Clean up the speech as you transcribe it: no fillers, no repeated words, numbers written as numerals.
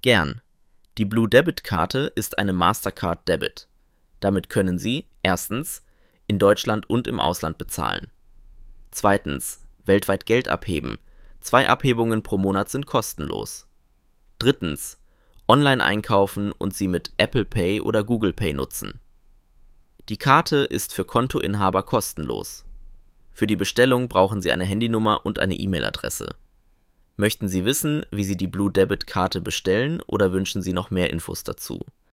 Gern. Die Blue Debit Karte ist eine Mastercard Debit. Damit können Sie erstens in Deutschland und im Ausland bezahlen. Zweitens weltweit Geld abheben. 2 Abhebungen pro Monat sind kostenlos. Drittens online einkaufen und sie mit Apple Pay oder Google Pay nutzen. Die Karte ist für Kontoinhaber kostenlos. Für die Bestellung brauchen Sie eine Handynummer und eine E-Mail-Adresse. Möchten Sie wissen, wie Sie die Blue Debit Karte bestellen oder wünschen Sie noch mehr Infos dazu?